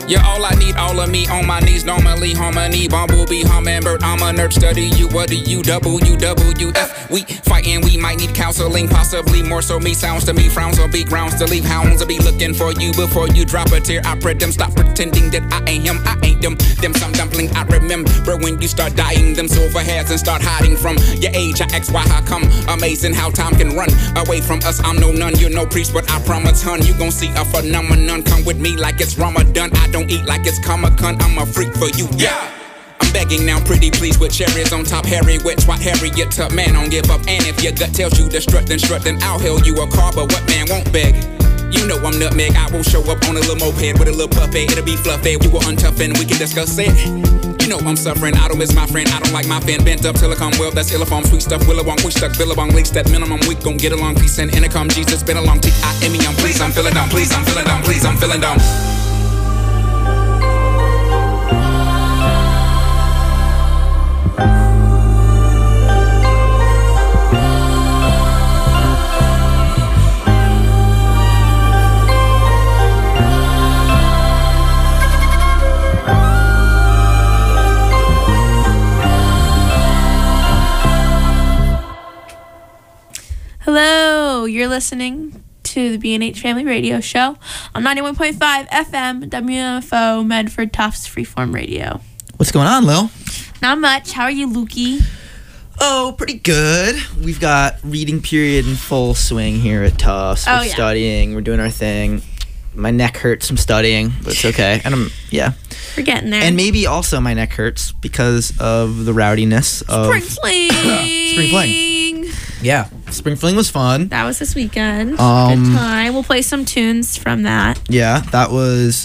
You're all I need, all of me on my knees. Normally harmony, bumblebee, hummingbird. I'm a nerd, study you. What do you? WWF. We fighting, we might need counseling, possibly more so me. Sounds to me, frowns will be grounds to leave. Hounds will be looking for you before you drop a tear. I pray them stop pretending that I ain't him, I ain't them. Them some dumpling I remember when you start dying. Them silver hairs and start hiding from your age. I ask why, how come? Amazing how time can run away from us. I'm no nun, you're no priest, but I promise, hun, you gon' see a phenomenon. Come with me like it's Ramadan. I don't eat like it's Comic-Con. I'm a freak for you, yeah. I'm begging now, pretty please, with cherries on top. Harry wet, swat Harriet tub. Man, don't give up. And if your gut tells you to strut, then I'll hail you a car. But what man won't beg? You know I'm nutmeg. I will show up on a little moped with a little puppet. It'll be fluffy. You will untough and we can discuss it. You know I'm suffering. I don't miss my friend. I don't like my fan. Bent up till I come well. That's illiform. Sweet stuff. Willawong. We stuck. Billabong. Leaks that minimum. We gon' get along. Peace and intercom. Jesus. Been a long T-I-M-E. I'm please. I'm feeling dumb. Please. I'm feeling dumb. Please. I'm feeling dumb. Hello, you're listening to the B&H Family Radio Show on 91.5 FM WMFO Medford Tufts Freeform Radio. What's going on, Lil? Not much. How are you, Lukey? Oh, pretty good. We've got reading period in full swing here at Tufts. We're studying. We're doing our thing. My neck hurts from studying, but it's okay. And we're getting there. And maybe also my neck hurts because of the rowdiness of Spring Fling. Spring Fling. Yeah, Spring Fling was fun. That was this weekend. Good time. We'll play some tunes from that. Yeah, that was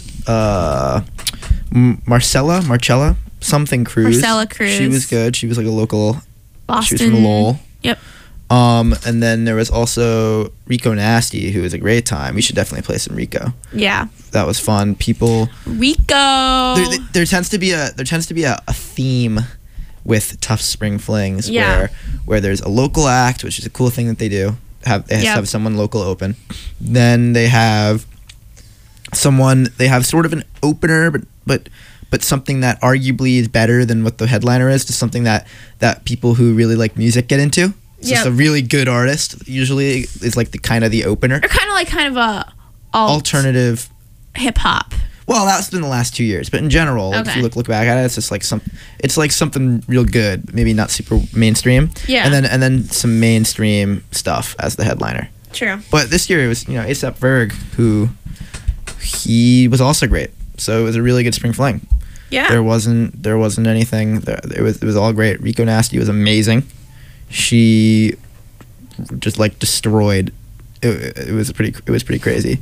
Marcella something Cruz. Marcella Cruz. She was good. She was like a local. Boston. She was from Lowell. Yep. And then there was also Rico Nasty, who was a great time. We should definitely play some Rico. Yeah. That was fun. People. Rico. There tends to be a theme with Tufts Spring Flings where there's a local act, which is a cool thing that they do. They have someone local open. Then they have sort of an opener, but something that arguably is better than what the headliner is, just something that people who really like music get into. It's just a really good artist usually is like the opener. Or kind of a alternative hip hop. Well, that's been the last 2 years, but in general, if you look back at it, it's just like something real good, maybe not super mainstream. Yeah. And then some mainstream stuff as the headliner. True. But this year it was A$AP Ferg, who he was also great. So it was a really good Spring Fling. Yeah. There wasn't anything. It was all great. Rico Nasty was amazing. She just destroyed. It was pretty crazy.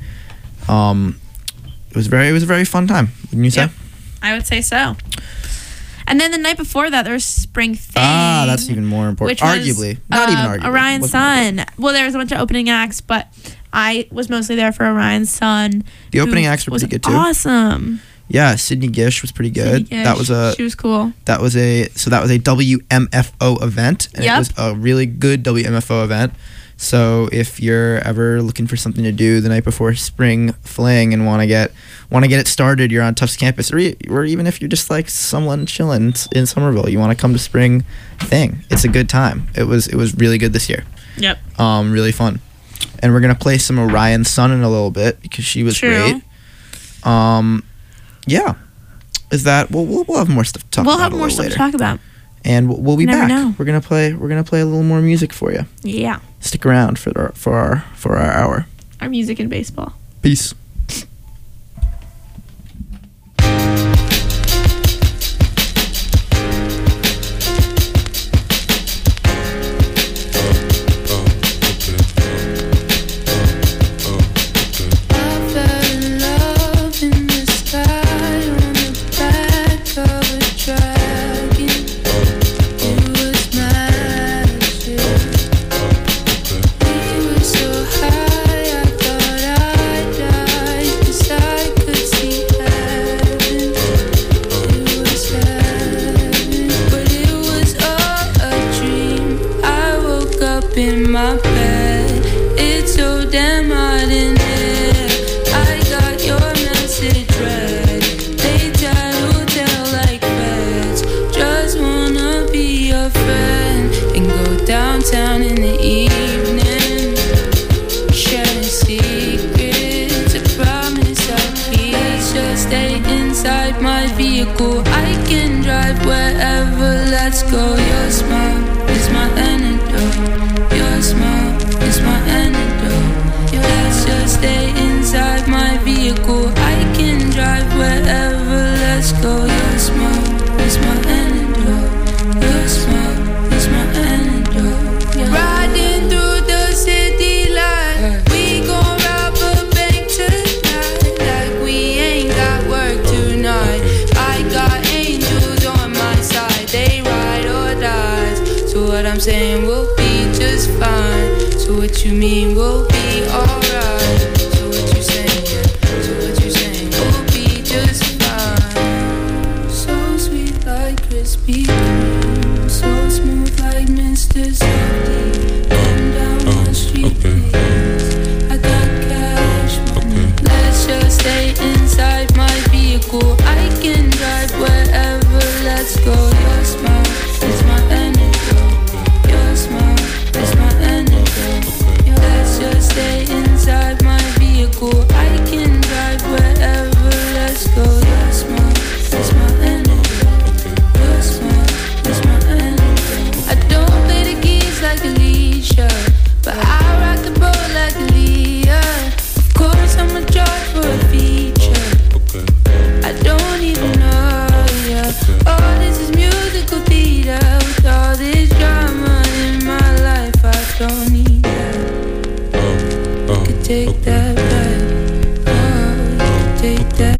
It was a very fun time, wouldn't you say? Yep, I would say so. And then the night before that, there was Spring Thing. Ah, that's even more important. Arguably. Not even arguably. Orion Sun. Well, there was a bunch of opening acts, but I was mostly there for Orion Sun. The opening acts were pretty good, too. Awesome. Yeah, Sydney Gish was pretty good. She was cool. That was a WMFO event, and it was a really good WMFO event. So if you're ever looking for something to do the night before Spring Fling and want to get it started, you're on Tufts campus, or even if you're just like someone chilling in Somerville, you want to come to Spring Thing. It's a good time. It was really good this year. Yep. Really fun. And we're gonna play some Orion Sun in a little bit because she was great. Yeah. Is that we'll have more stuff to talk about. We'll have more stuff to talk about. And we'll be back. Know. We're gonna play a little more music for you. Yeah. Stick around for our hour. Our music and baseball. Peace. So high, I thought I'd die. vehicle. I can drive wherever, let's go. Your smile is my antidote. Your smile is my antidote. Let's just stay inside my vehicle. I can drive wherever, let's go. Your smile is my antidote. Your smile is my antidote. Riding through the city lights, we gon' rob a bank tonight. Like we ain't got work tonight. I got angels on my side, they ride or die. So what I'm saying, we'll be just fine. So what you mean, we'll be alright. So what you saying, so what you saying, we'll be just fine. So sweet like crispy, so smooth like Mr. Softy. Come down the street, please. I got cash money. Let's just stay inside my vehicle. I can drive wherever, let's go. Your smile is my antidote. Your smile is my antidote. Let's just stay inside my vehicle. I can drive wherever, let's go. Your smile is my antidote. Your smile is my antidote. I don't play the keys like Alicia, but I rock the boat like Aaliyah. Of course I'm a charge for a feature. I don't even know, yeah. Oh, this is musical theater. With all this drama in my life, I don't need that. You could take that back. Oh, you could take that back.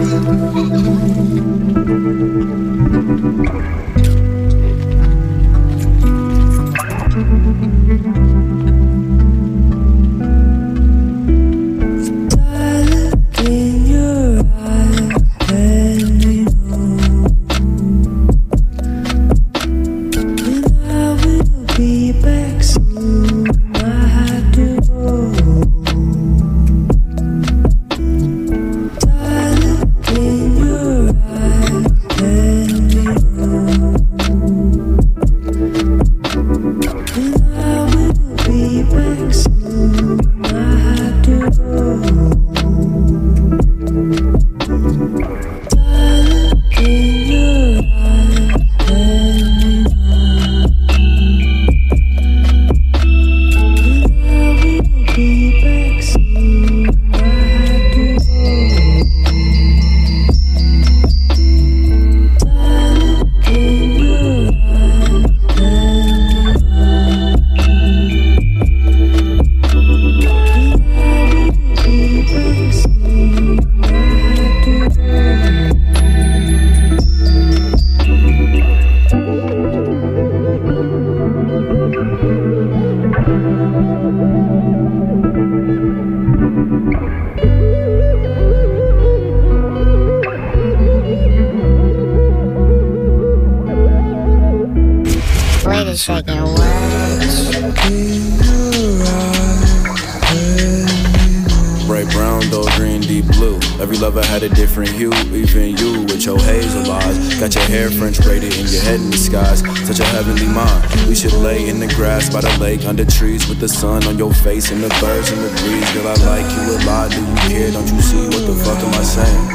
Bright brown, dull green, deep blue. Every lover had a different hue, even you with your hazel eyes. Got your hair French braided and your head in the skies. Such a heavenly mind. We should lay in the grass by the lake, under trees with the sun on your face and the birds in the breeze. Girl, I like you a lot. Do you care? Don't you see? What the fuck am I saying?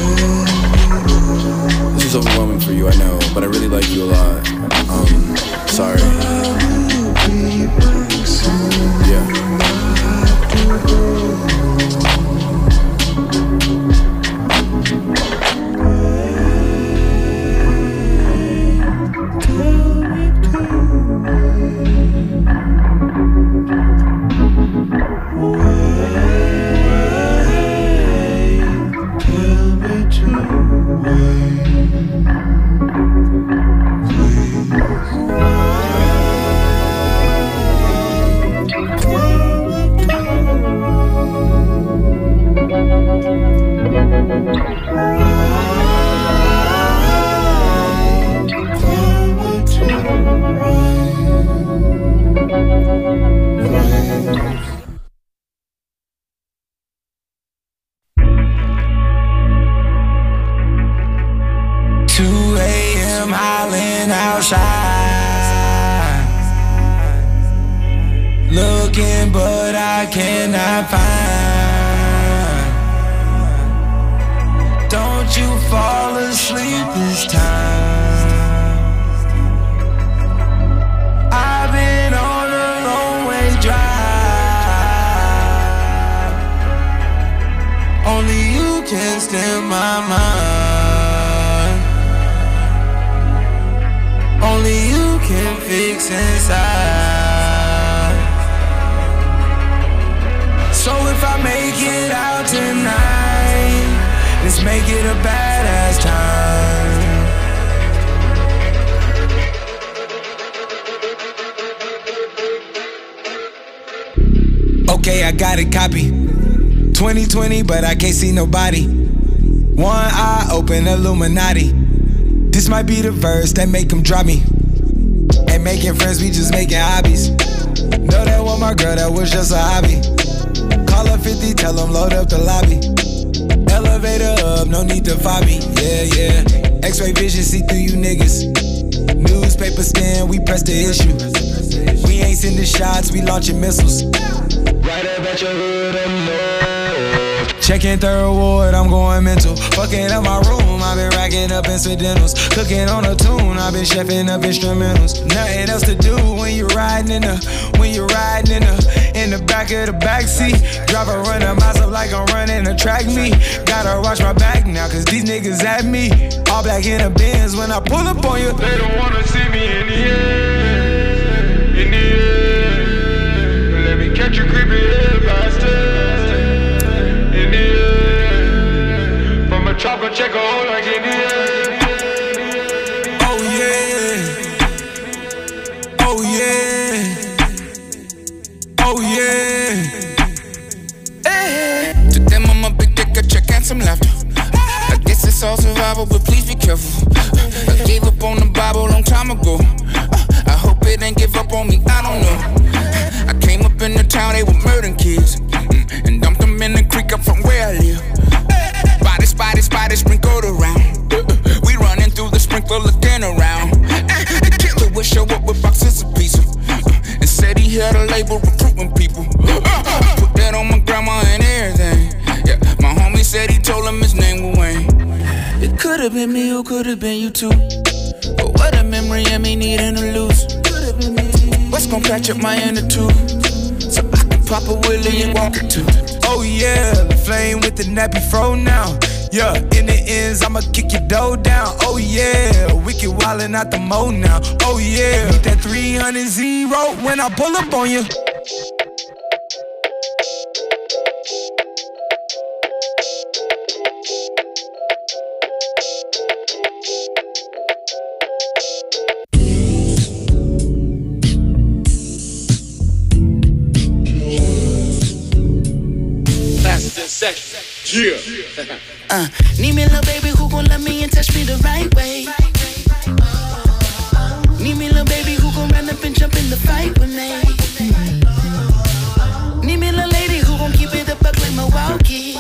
This is overwhelming for you, I know, but I really like you a lot. Sorry. Yeah. 2 a.m. howling outside, looking but I cannot find. Don't you fall asleep this time. I've been on a long way drive. Only you can steal my mind. Only you can fix inside. So if I make it out tonight, let's make it a badass time. Okay, I got it, copy. 2020, but I can't see nobody. One eye open, Illuminati. This might be the verse that make them drop me. Ain't making friends, we just making hobbies. Know that was my girl, that was just a hobby. Call her 50, tell them load up the lobby. Elevator up, no need to fight me. Yeah, yeah. X-ray vision, see through you niggas. Newspaper stand, we press the issue. We ain't sending shots, we launching missiles. Right up at your hood, I'm low. Checking third ward, I'm going mental. Fucking up my room, I've been racking up incidentals. Cooking on a tune, I've been chefing up instrumentals. Nothing else to do when you're riding in the back of the backseat. Drive a runner myself like I'm running a track meet. Gotta watch my back now, cause these niggas at me. All black in the Benz when I pull up on you. They don't wanna see me in the air, in the air. Let me catch you creeping head faster. From a chopper Oh yeah. To them I'm a big dick, a check and some laughter. I guess it's all survival, but please be careful. I gave up on the Bible a long time ago. I hope it ain't give up on me, I don't know. I came up in the town, they were murdering kids, and dumped them in the creek up from where I live. Bodies sprinkled around. We running through the sprinkler looking around. The killer would show up with boxes of pizza, and said he had a label recruiting people. Put that on my grandma and everything. Yeah, my homie said he told him his name was Wayne. It could have been me or could have been you too. But what a memory of me needing to lose. What's gonna patch up my inner tube so I can pop a willy and walk it too. Oh yeah, the flame with the nappy fro now. Yeah, in the ends, I'ma kick your dough down. Oh yeah, wicked wildin' out the mo now. Oh yeah, hit that 300 when I pull up on you. Need me a little baby who gon' love me and touch me the right way. Need me a little baby who gon' run up and jump in the fight with me. Need me a little lady who gon' keep it a buck like Milwaukee.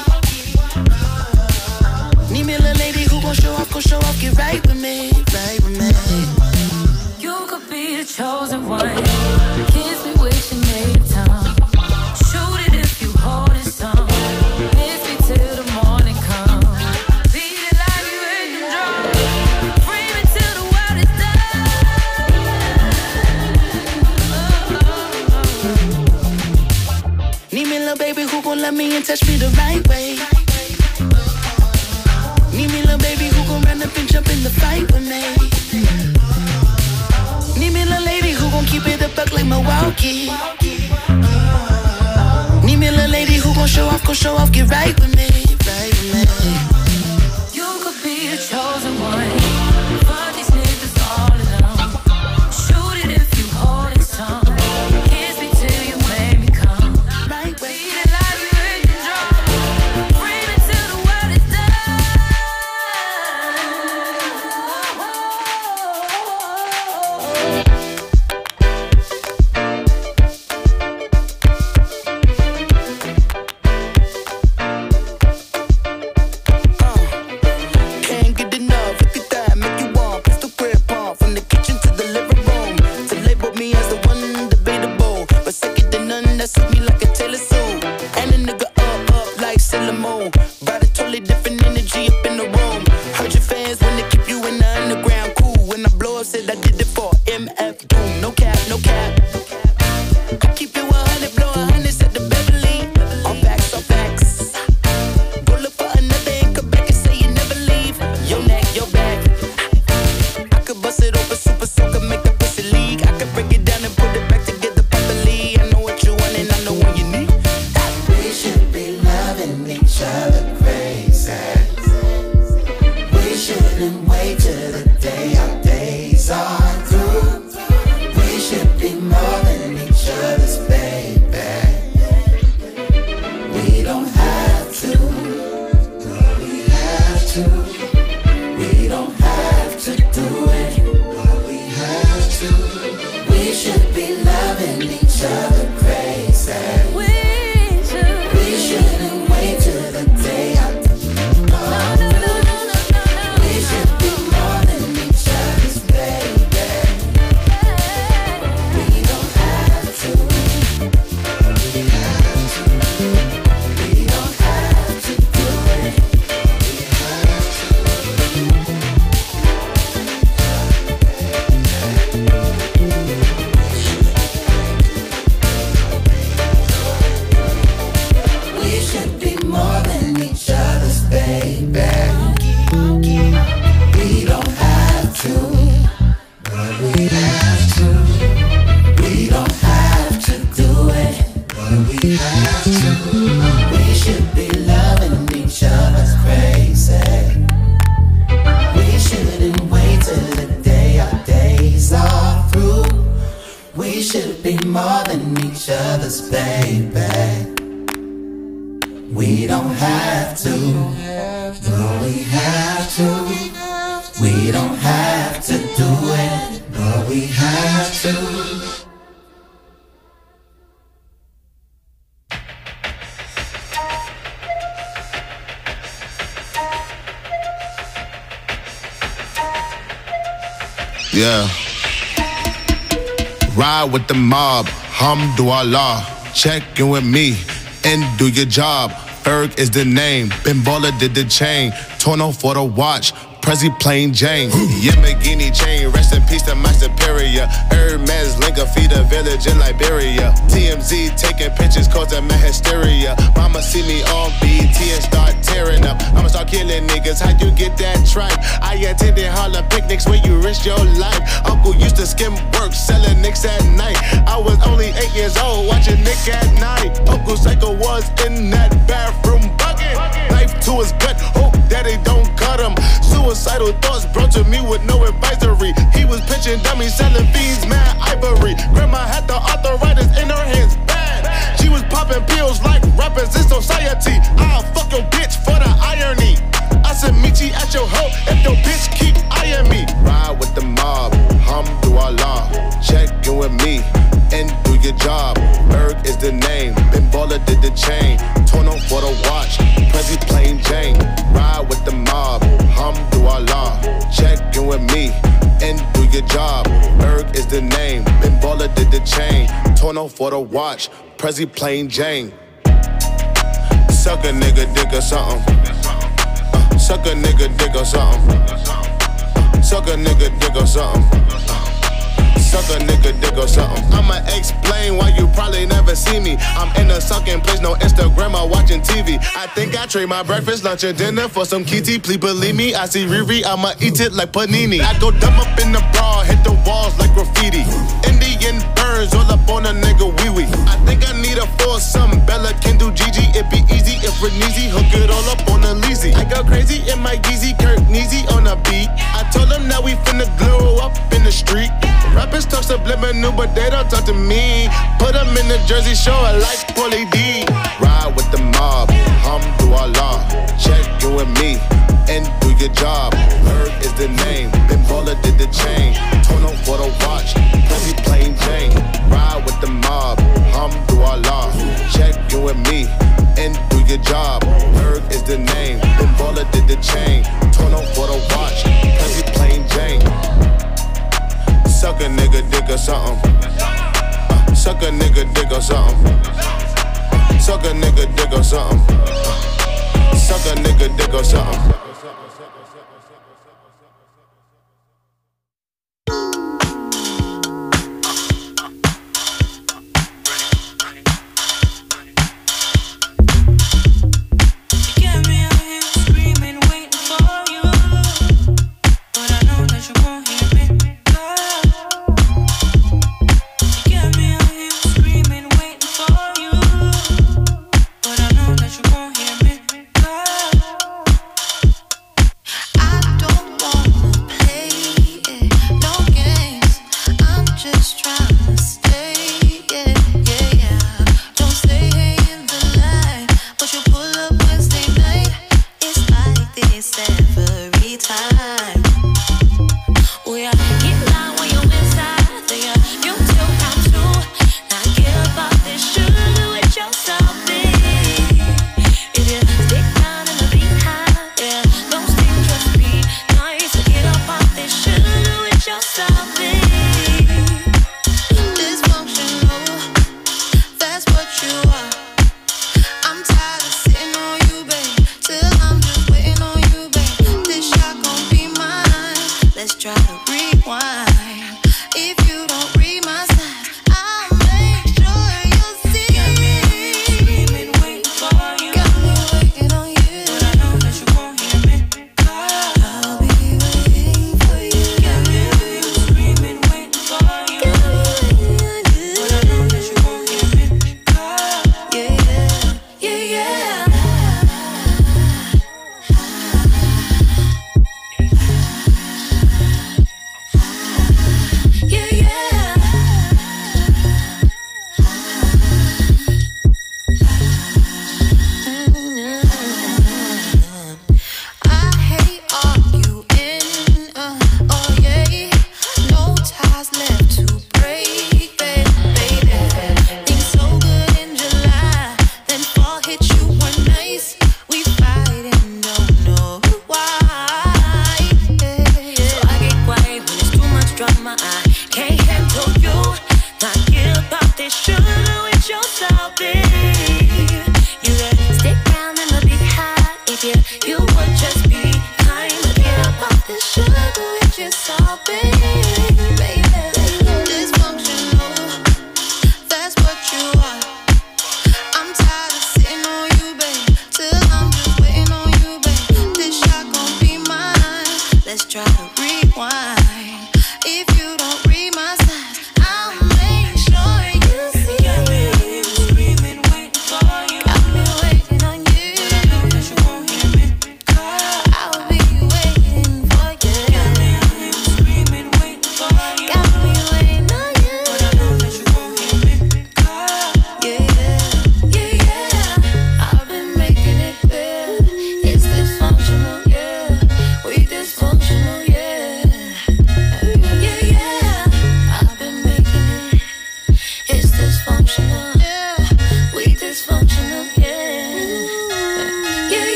Need me a little lady who gon' show off, get right with me, right with me. You could be the chosen one. Kiss me with your native tongue. Shoot it if you hold it some. Miss me till the morning comes. Beat it like you in the drum. Free me till the world is done. Need me a little baby who gon' love me and touch me the right way. Need me a little baby who gon' run up and jump in the fight with me. Need me a little lady who gon' keep it a buck like Milwaukee. Need me a little lady who gon' show off, get right with me, right with me. You could be the chosen one. Fuck these niggas all alone. Shoot it if you hold it some. Kiss me till you make me come. Right way. Beat it like you in the drum. Free me till the world is done. Can't get enough, look at that, make you want. Pistol grip on, from the kitchen to the living room. To label me as the one debatable, but second to none, that suit me like a Taylor suit. And a nigga up like Sailor Moon. Brought a totally different energy up in the room. Heard your fans when they keep you in the underground. Cool, when I blow up, said I did it for MF Doom. No cap, no cap. I keep it 100, blow 100, said the Beverly. All facts, all facts. Pull up for another and come back and say you never leave. Your neck, your back. I could bust it open super soaker, make the pussy leak. I could break it down and put it back together properly. I know what you want and I know when you others, baby. We don't have to, but we have to. We don't have to do it, but we have to. Yeah. Ride with the mob, Hamdulillah. Check in with me and do your job. Ferg is the name, Ben Baller did the chain. Torno for the watch, Prezi plain Jane. Yamagini chain, rest in peace to my superior. Hermes Linka feed a village in Liberia. TMZ taking pictures causing my hysteria. Mama see me on BT and start tearing up. I'ma start killing niggas, how you get that tripe? I attended Harlem picnics where you risk your life. Uncle used to skim work, selling nicks at night. I was only 8 years old, watching Nick at night. Uncle Psycho was in that bathroom bucket. Knife to his gut, hope that they don't cut him. Suicidal thoughts brought to me with no advisory. He was pitching dummies, selling fiends, mad ivory. Grandma had the arthritis in her hands, bad. She was popping pills like rappers in society. I'll fuck your bitch for the irony. I said meet you at your hoe if your bitch keep eyeing me. Ride with the mob, Hamdulillah. Check in with me and do your job. Berg is the name, Ben Baller did the chain. Torno for the watch, Prezi plain Jane. Ride with the mob, Hamdulillah. Check in with me and do your job. Berg is the name, Ben Baller did the chain. Torno for the watch, Prezi plain Jane. Suck a nigga dick or something. Suck a nigga dick or something. Suck a nigga dick or something. Suck a nigga dick or something. I'ma explain why you probably never see me. I'm in a sucking place, no Instagram or watching TV. I think I trade my breakfast, lunch, and dinner for some kitty. Please believe me, I see Riri, I'ma eat it like panini. I go dumb up in the bra, hit the walls like graffiti. Indian birds all up on a nigga wee-wee. I think I need a foursome, Bella can do Gigi. It be easy if we're easy, hook it all up on a leasy. I go crazy in my Yeezy, Kirk Neezy on a beat. I told them now we finna glow up in the street. Rappers talk subliminal, but they don't talk to me. Put them in the Jersey Shore like Paulie D. Ride with the mob, Hamdulillah. Check in with me and do your job. Berg is the name, Ben Baller did the chain. Torno for the watch, Prezi plain Jane. Ride with the mob, Hamdulillah. Check in with me and do your job. Berg is the name, Ben Baller did the chain. Torno for the watch, Prezi plain Jane. Suck a nigga dick or something. Suck a nigga dick or something. Suck a nigga dick or something. Suck a nigga dick or something.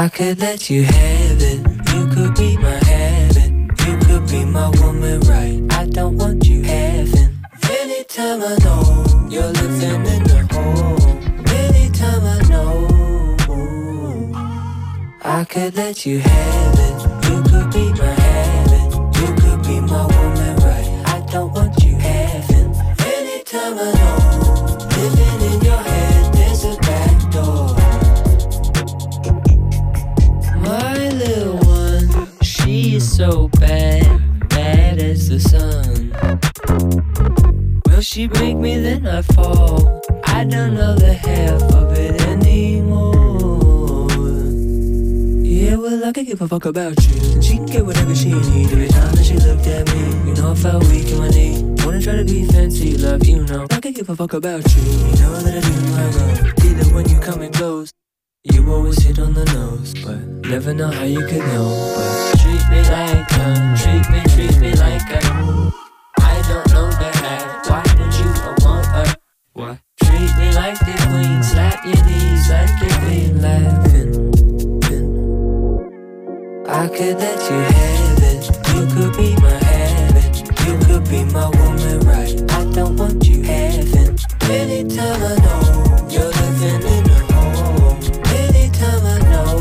I could let you have it. You could be my habit. You could be my woman, right? I don't want you having. Anytime I know you're living in the hole. Anytime I know I could let you have it. You could be my habit. You could be my woman, right? I don't want you having. Anytime I know living in your head, there's a back door. My little one, she is so bad, bad as the sun. Will she break me then I fall? I don't know the half of it anymore. Yeah, well I could give a fuck about you, and she can get whatever she need. Every time that she looked at me, you know I felt weak in my knee. Wanna try to be fancy, love, you know I could give a fuck about you. You know that I do my role. Even when you come and close, you always hit on the nose, but never know how you could know. But treat me like treat me like I don't know the half. Why would you want her? What? Treat me like the queen, slap your knees like you've been laughing. I could let you have it. You could be my habit. You could be my woman, right? I don't want you having. Anytime I know you're living in a hole. Anytime I know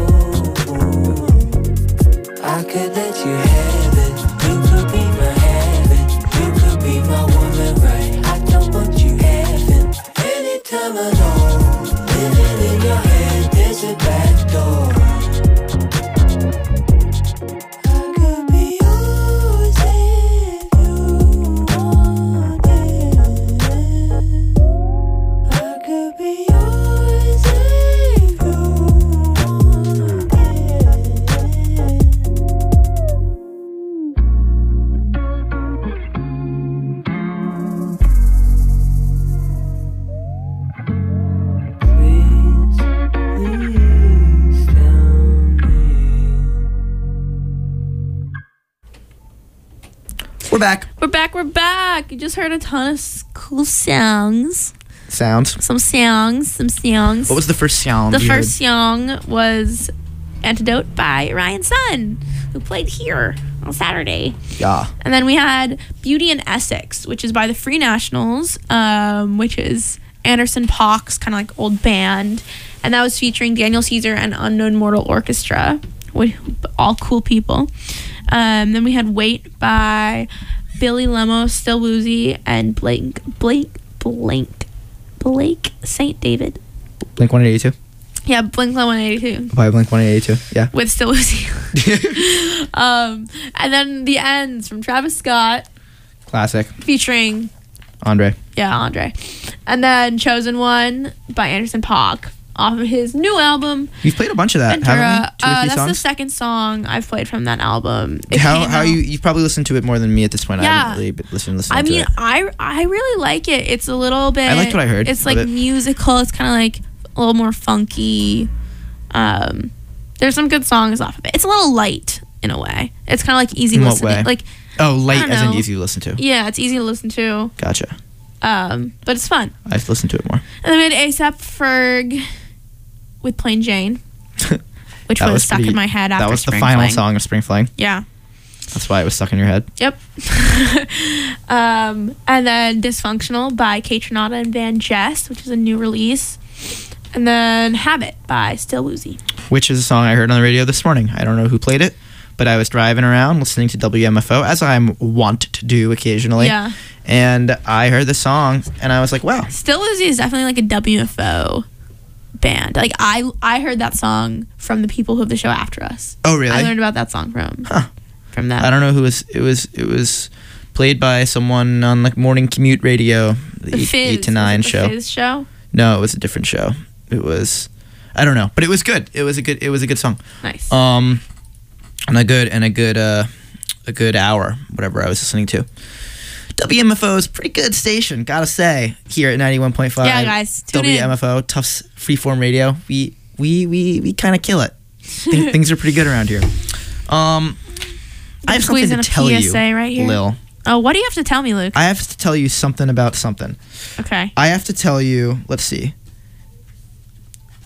I could let you have it. You could be my habit. You could be my woman, right? I don't want you having. Anytime I know living in your head, there's a back door. We're back. You just heard a ton of cool songs. Some songs. What was the first song? The first song was Antidote by Ryan Sun, who played here on Saturday. Yeah. And then we had Beauty in Essex, which is by the Free Nationals, which is Anderson .Paak's kind of like old band. And that was featuring Daniel Caesar and Unknown Mortal Orchestra, all cool people. Then we had Wait by Billy Lemos, Still Woozy, and Blake St. David. Blink 182. Yeah, Blink 182. By Blink 182. Yeah. With Still Woozy. And then The Ends from Travis Scott. Classic. Featuring Andre. Yeah, Andre. And then Chosen One by Anderson .Paak off of his new album. You've played a bunch of that, haven't you? 2 or 3 that's songs? the second song I've played from that album. You've probably listened to it more than me at this point. Yeah. I haven't really listened to it. I really like it. It's a little bit. I liked what I heard. It's like musical. It's kind of like a little more funky. There's some good songs off of it. It's a little light in a way. It's kind of like easy listening. What way? Like light as in easy to listen to. Yeah, it's easy to listen to. Gotcha. But it's fun. I've listened to it more. And then we had ASAP Ferg with Plain Jane, which was stuck in my head after That was the Spring final Fling. song of Spring Fling. Yeah. That's why it was stuck in your head. Yep. And then Dysfunctional by Kate Renata and Van Jess, which is a new release. And then Habit by Still Woozy. Which is a song I heard on the radio this morning. I don't know who played it, but I was driving around listening to WMFO, as I'm wont to do occasionally. Yeah. And I heard the song, and I was like, wow. Still Woozy is definitely like a WMFO band. Like I heard that song from the people who have the show after us. Oh, really? I learned about that song from them. I don't know who it was played by someone on like morning commute radio, the 8 to 9 show. The Fizz show? No, it was a different show. It was, I don't know, but it was good. It was a good song. Nice. And a good hour, whatever I was listening to. WMFO is a pretty good station, gotta say, here at 91.5. Yeah, guys, tune in. WMFO, Tufts Freeform Radio. We kind of kill it. Things are pretty good around here. I have something to tell you, right here. Lil. Oh, what do you have to tell me, Luke? I have to tell you something about something. Okay. I have to tell you, let's see.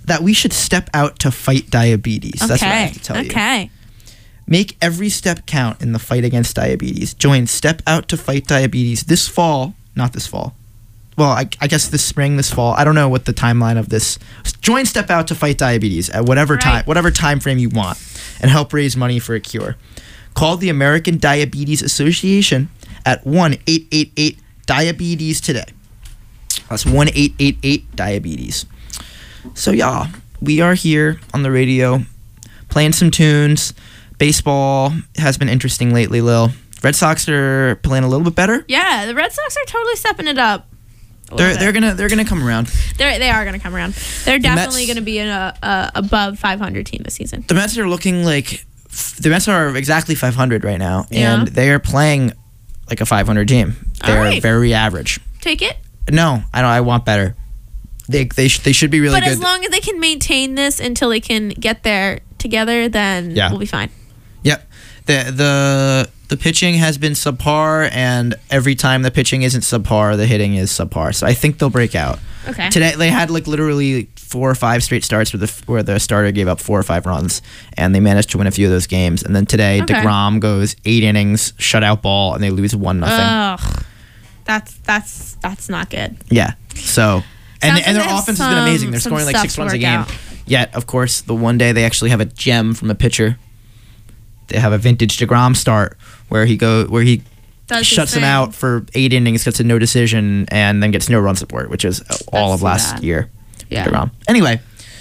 that we should step out to fight diabetes. That's what I have to tell you. Okay. Make every step count in the fight against diabetes. Join Step Out to Fight Diabetes this fall. Not this fall. Well, I guess this spring, this fall. I don't know what the timeline of this. Join Step Out to Fight Diabetes at whatever time frame you want, and help raise money for a cure. Call the American Diabetes Association at 1-888-DIABETES today. That's 1-888-DIABETES. So yeah, we are here on the radio playing some tunes. Baseball has been interesting lately, Lil. Red Sox are playing a little bit better. Yeah, the Red Sox are totally stepping it up. They're gonna come around. They are gonna come around. They're definitely gonna be an above 500 team this season. The Mets are looking like the Mets are exactly 500 right now, Yeah. and they are playing like a 500 team. They're Alright. very average. Take it. No, I don't. I want better. They should be really But good. as long as they can maintain this until they can get there together, then we'll be fine. Yep. The pitching has been subpar, and every time the pitching isn't subpar, the hitting is subpar. So I think they'll break out. Okay. Today they had like literally 4 or 5 straight starts where the starter gave up 4 or 5 runs, and they managed to win a few of those games. And then today DeGrom goes 8 innings, shutout ball, and they lose 1-0. Ugh. That's not good. Yeah. So and their they have offense has been amazing. They're some scoring like stuff 6 to runs a work game. out. Yet, of course, the one day they actually have a gem from a pitcher. They have a vintage DeGrom start where he Does his shuts him thing. out for 8 innings, gets a no decision, and then gets no run support, which is all of last bad. year. Yeah. DeGrom. Anyway,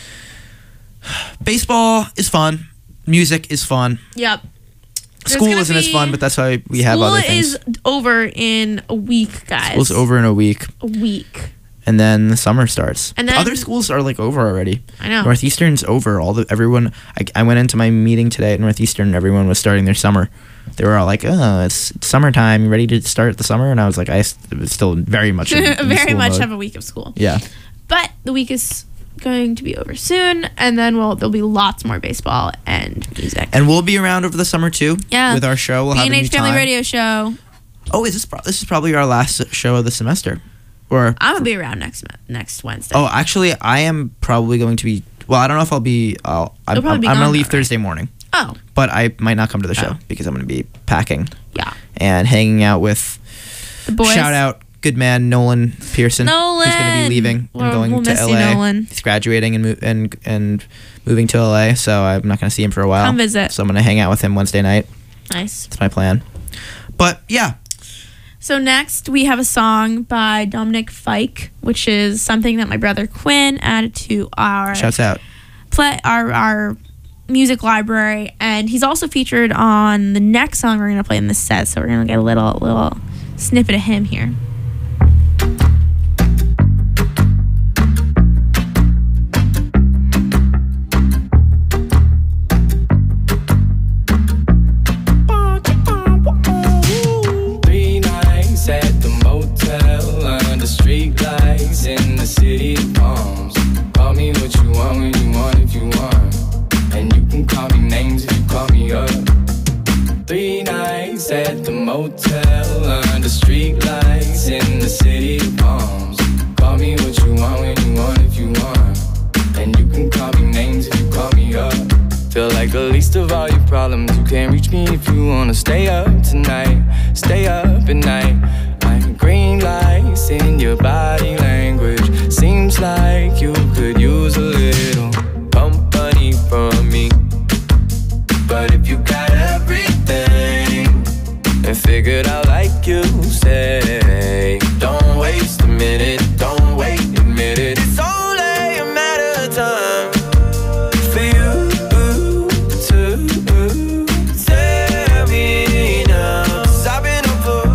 baseball is fun. Music is fun. Yep. School isn't as fun, but that's why we have other things. School is over in a week, guys. School's over in a week, A week. and then the summer starts. And then- other schools are like over already. I know. Northeastern's over. Everyone. I went into my meeting today at Northeastern. Everyone was starting their summer. They were all like, "Oh, it's summertime. You ready to start the summer?" And I was like, I was still very much in Very school much mode. have a week of school. Yeah. But the week is going to be over soon, and then there'll be lots more baseball and music. And we'll be around over the summer too. Yeah. With our show, we'll have a new B&H Family time. Radio Show. Oh, this is probably our last show of the semester, or I'm gonna be around next Wednesday. oh, actually, I am probably going to be. Well, I don't know if I'll be. I'm probably be gonna gone, leave though, right? Thursday morning, Oh, but I might not come to the show Oh. because I'm going to be packing yeah. and hanging out with. The boys. Shout out, good man Nolan Pearson. Nolan! Who's going to be leaving and going We'll to miss LA. you, Nolan. He's graduating and moving to LA, so I'm not going to see him for a while. Come visit. So I'm going to hang out with him Wednesday night. Nice. That's my plan. But yeah, So next we have a song by Dominic Fike, which is something that my brother Quinn added to our shouts out. our music library, and he's also featured on the next song we're gonna play in this set. So we're gonna get a little snippet of him here. Street lights in the city of palms. Call me what you want when you want if you want. And you can call me names if you call me up. 3 nights at the motel under street lights in the city of palms. Call me what you want when you want if you want. And you can call me names if you call me up. Feel like the least of all your problems. You can't reach me if you wanna stay up tonight. Stay up at night. Green lights in your body language. Seems like you could use a little company from me. But if you got everything and figured out like you say, don't waste a minute, don't wait, admit it. It's only a matter of time for you to tell me now. 'Cause I've been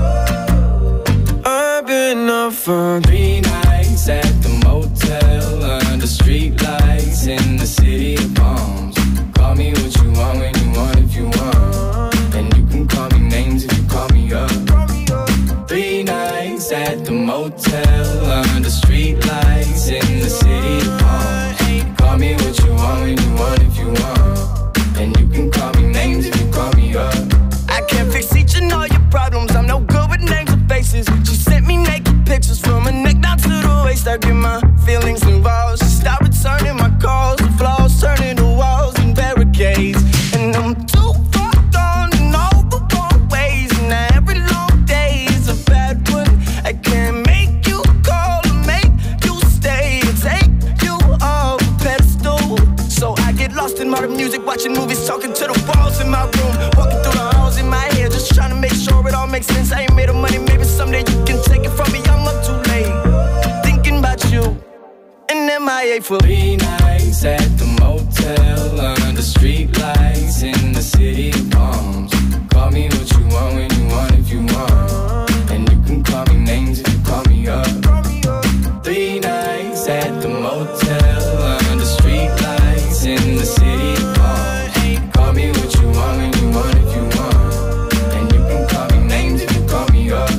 up for 3 nights at the motel under street lights in the city of palms. Call me what you want when you want if you want. And you can call me names if you call me up. 3 nights at the motel under street lights in the city of palms. Call me what you want when you want if you want. And you can call me names if you call me up. I can't fix each and all your problems. I'm no good with names or faces. She sent me naked pictures from her neck down to the waist. I get my feelings involved. She stopped returning my calls. make sense. I ain't made of money, maybe someday you can take it from me. I'm up too late, thinking about you. And MIA for 3 nights at the motel under street lights in the city of palms. Call me what you want when you want if you want, and you can call me names if you call me up. 3 nights at the motel under street lights in the city of palms. Call me what you want when you want if you want, and you can call me names if you call me up.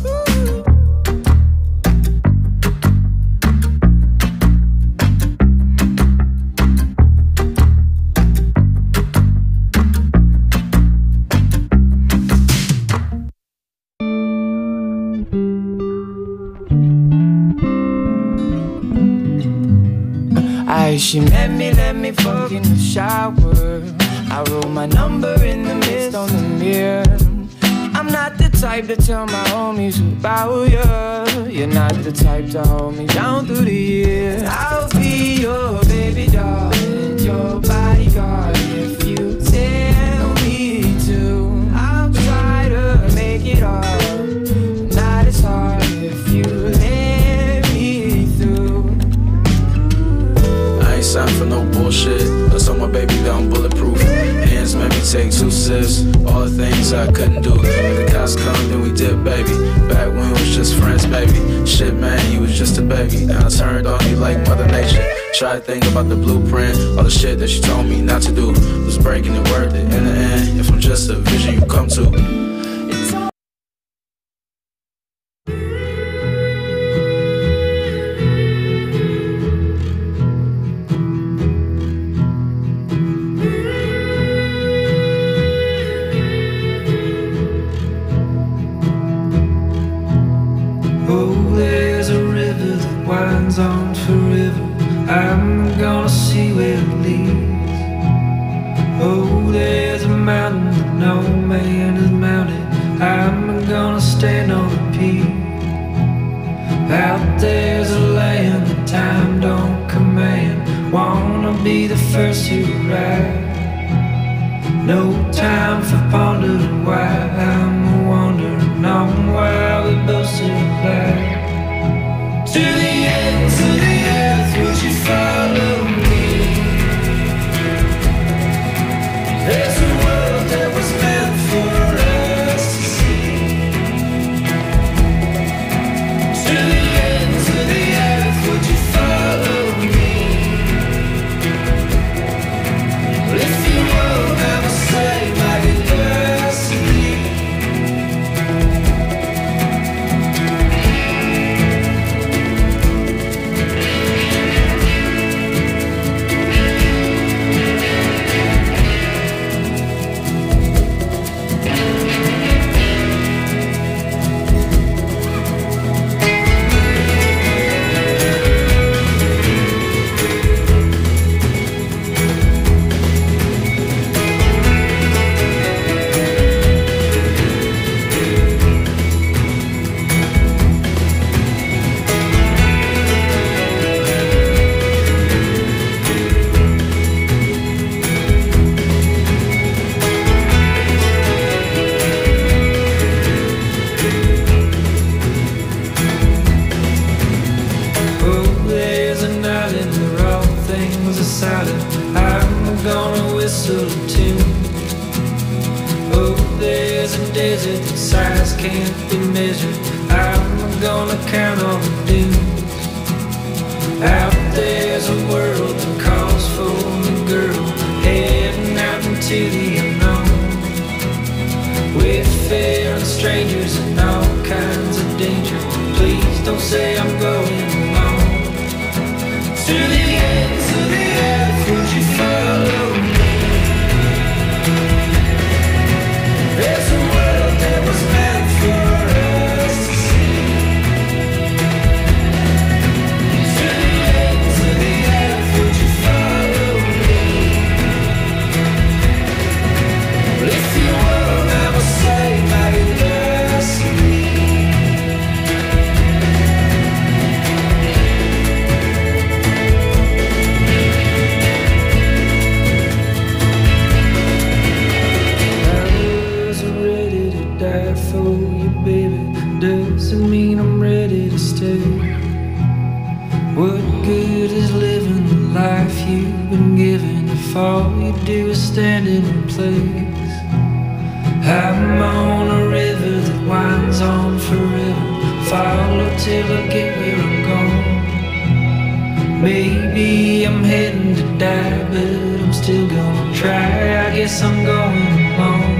She met me, let me fuck in the shower. I wrote my number in the mist on the mirror. I'm not the type to tell my homies about you. You're not the type to hold me down through the years. I'll be your baby doll and your bodyguard if you tell me to. I'll try to make it hard, not as hard if you let me through. I ain't signed for no bullshit. Let's on my baby down bulletproof. Hands made me take 2 sips. All the things I couldn't do. The cops come, then we did, baby. Back when we was just friends, baby. Shit, man, you was just a baby. Now I turned on you like Mother Nature. Try to think about the blueprint. All the shit that she told me not to do. Was breaking it worth it in the end? If I'm just a vision you come to. On forever, I'm gonna see where it leads. Oh, there's a mountain that no man has mounted. I'm gonna stand on the peak. Out there's a land that time don't command. Wanna be the first to arrive. No time for pondering why. I'm wondering on why we both still alive. To the ends of the earth, would you follow me? There's a world that was meant for us to see. To the ends of the earth, would you follow me? If you won't, I will say my goodbyes to me. I'm gonna whistle a tune. Oh, there's a desert that size can't be measured. I'm gonna count on the dunes. Out there's a world that calls for the girl, heading out into the unknown, with fear and strangers and all kinds of danger. Please don't say I'm going alone. To the ends of the earth, would you follow me? There's a world that was meant for us to see. To the ends of the earth, would you follow me? If you won't, I will say my goodbyes to me. for you, baby, doesn't mean I'm ready to stay. What good is living the life you've been given if all you do is stand in one place? I'm on a river that winds on forever, follow till I get where I'm going. Maybe I'm heading to die, but I'm still gonna try. I guess I'm going alone.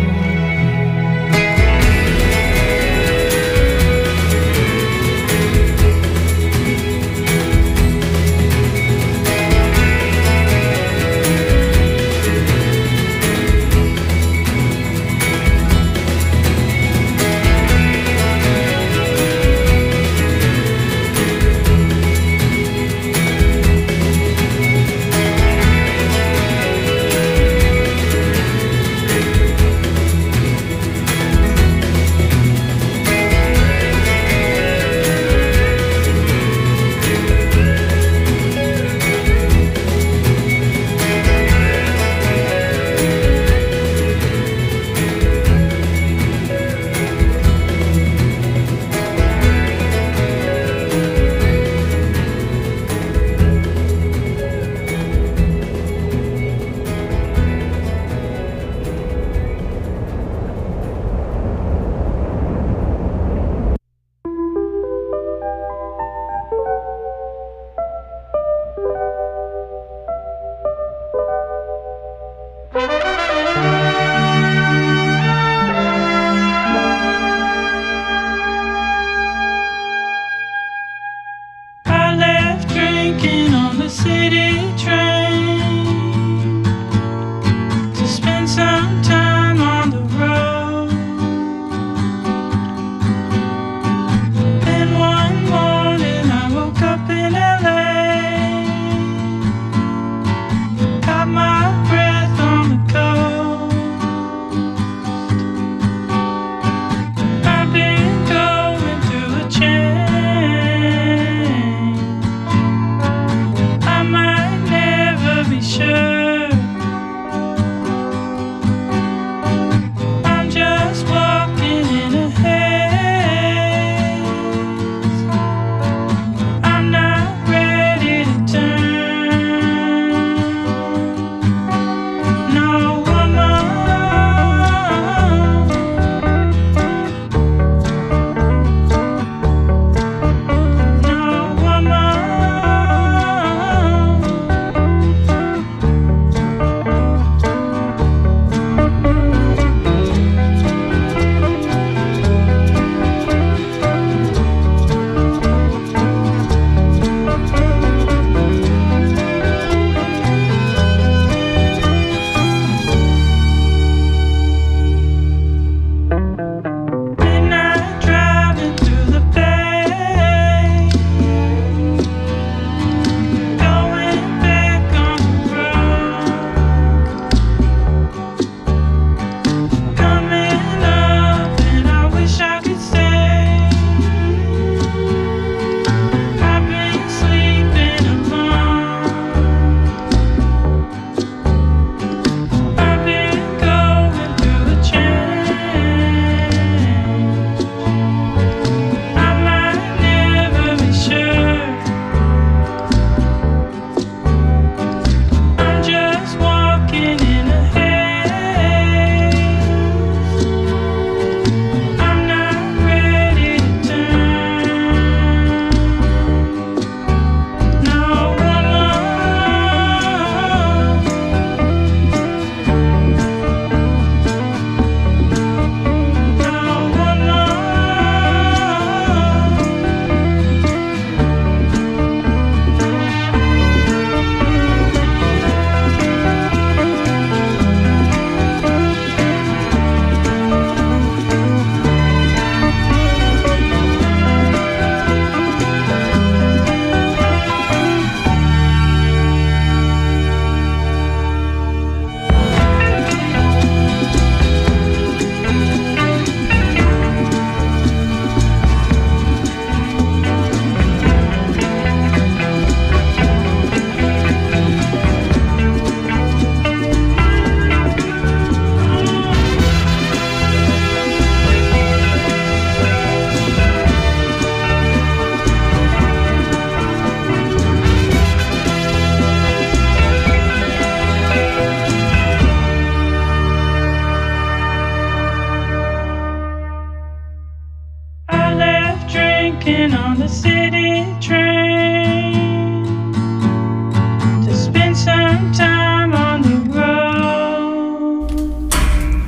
walking on the city train to spend some time on the road.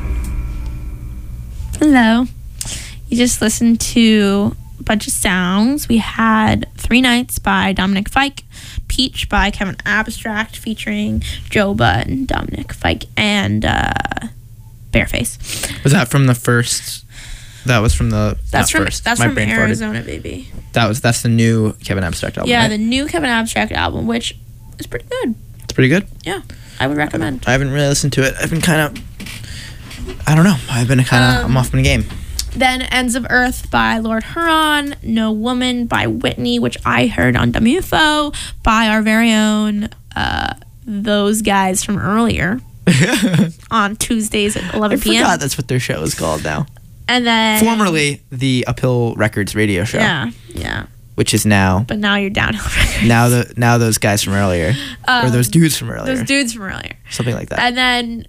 Hello. You just listened to a bunch of sounds. We had 3 Nights by Dominic Fike, Peach by Kevin Abstract featuring Joba and Dominic Fike and Bareface. Was that from the first? That was from the. That's from first. that's My from brain farted. Arizona, baby. That's the new Kevin Abstract album. Yeah, right? the new Kevin Abstract album, which is pretty good. It's pretty good. Yeah, I would recommend. I haven't really listened to it. I've been kind of. I don't know. I've been kind of. I'm off my game. Then Ends of Earth by Lord Huron, No Woman by Whitney, which I heard on WFO by our very own those guys from earlier on Tuesdays at 11 I p.m. forgot that's what their show is called now. And then Formerly the Uphill Records radio show. Yeah. Which is now. But now you're Downhill Records. Now those guys from earlier, or those dudes from earlier. Those dudes from earlier. Something like that. And then,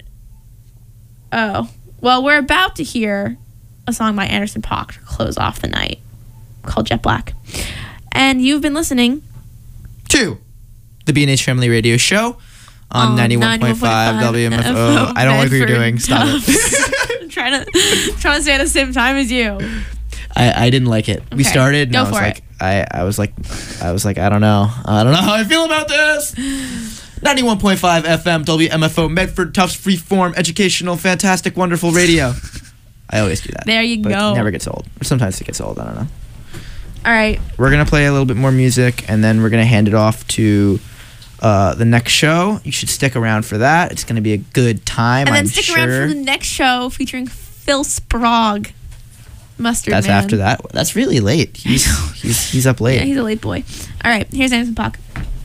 we're about to hear a song by Anderson .Paak to close off the night called Jet Black. And you've been listening to the B&H Family Radio Show on 91.5 WMFO. I don't like what you're doing. Stop it. I'm trying to stay at the same time as you. I didn't like it. We started and Go I was for like I was like I don't know how I feel about this. 91.5 FM WMFO Medford Tufts Freeform Educational Fantastic Wonderful Radio. I always do that. There you but go. It never gets old. Or sometimes it gets old. I don't know. All right. We're going to play a little bit more music, and then we're going to hand it off to the next show. You should stick around for that. It's going to be a good time, And then I'm stick sure. around for the next show featuring Phil Sprague. Mustard That's Man. after that. That's really late. He's up late. Yeah, he's a late boy. All right. Here's Anderson .Paak.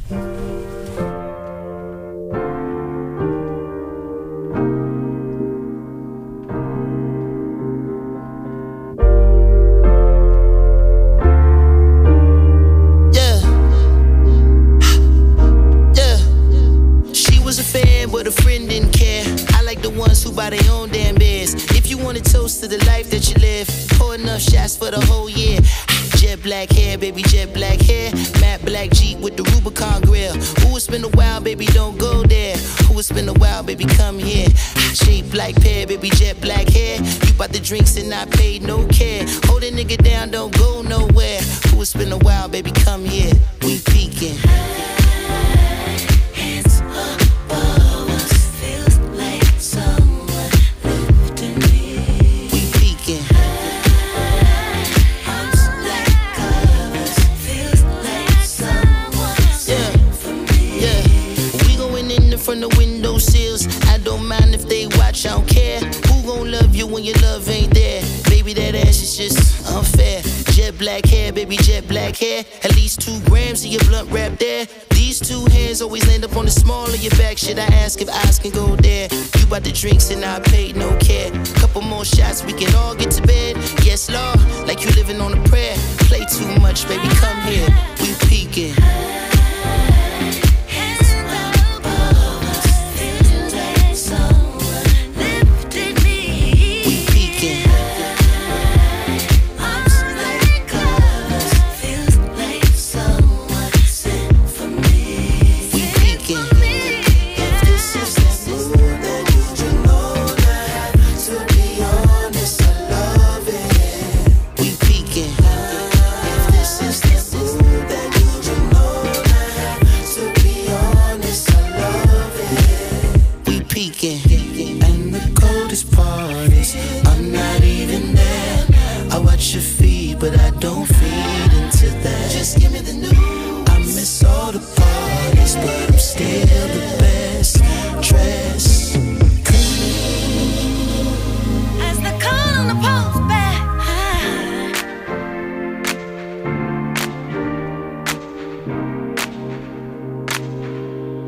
But a friend didn't care. I like the ones who buy their own damn beers. If you want a toast to the life that you live, pour enough shots for the whole year. Jet black hair, baby, jet black hair. Matte black Jeep with the Rubicon grill. Ooh, it's been a while, baby, don't go there. Ooh, it's been a while, baby, come here. Shaped like pear, baby, jet black hair. You bought the drinks and I paid no care. Hold a nigga down, don't go nowhere. Ooh, it's been a while, baby, come here. We peeking. Hands up. From the window sills, I don't mind if they watch, I don't care. Who gon' love you when your love ain't there? Baby, that ass is just unfair. Jet black hair, baby, jet black hair. At least 2 grams of your blunt wrap there. These 2 hands always land up on the small of your back. Should I ask if eyes can go there? You bought the drinks and I paid no care. Couple more shots, we can all get to bed. Yes, Lord, like you living on a prayer. Play too much, baby, come here. We peeking. And the coldest part is I'm not even there. I watch your feet, but I don't